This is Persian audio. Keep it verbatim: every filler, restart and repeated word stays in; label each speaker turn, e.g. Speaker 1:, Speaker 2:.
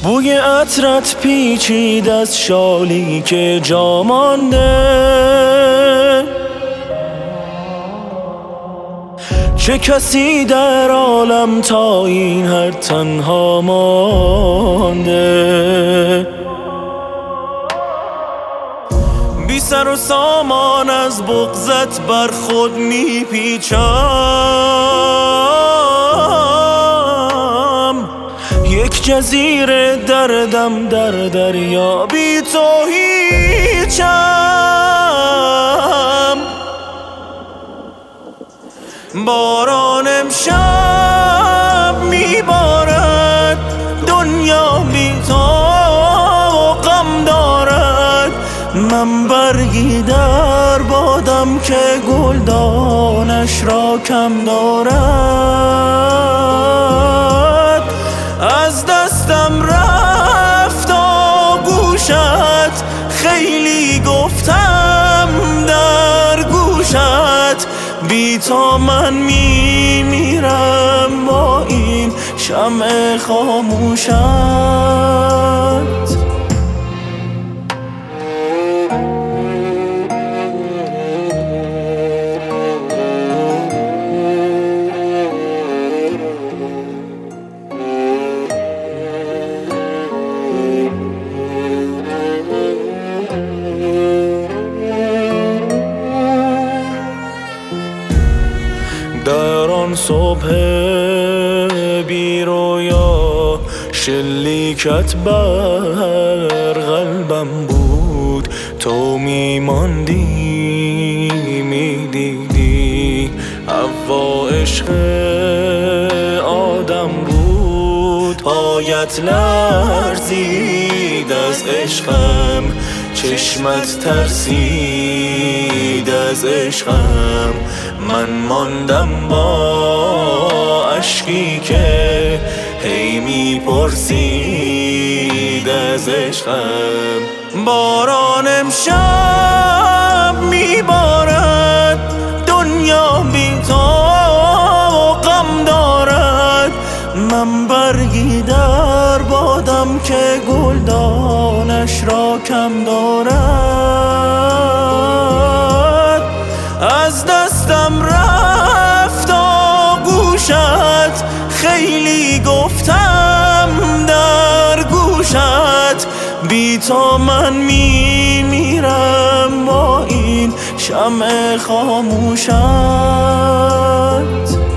Speaker 1: بوی عطرت پیچید از شالی که جا مانده، چه کسی در عالم تا این حد تنها مانده؟ بی سر و سامان از بغضت بر خود میپیچم، یک جزیره دردم در دریا، بی تو هیچم. باران امشب میبارد، دنیا بی تو غم دارد. من برگی در بادم که گلدانش را کم دارد. از دستم رفت آغوشت، خیلی گفتم در گوشت. بی تو من میمیرم با این شمع خاموشت. در آن صبح بی رویا شلیکت بر قلبم بود. تو میماندی میدیدی حوا عشق آدم بود. پایت لرزید از عشقم، چشمت ترسید از عشقم. من ماندم با اشکی که هی میپرسید از عشقم. باران امشب میبارد، دنیا بی تو غم دارد. من برگی در بادم که گلدانش را کم دارد. از دستم رفت آغوشت، خیلی گفتم در گوشت. بی تو من میمیرم با این شمع خاموشت.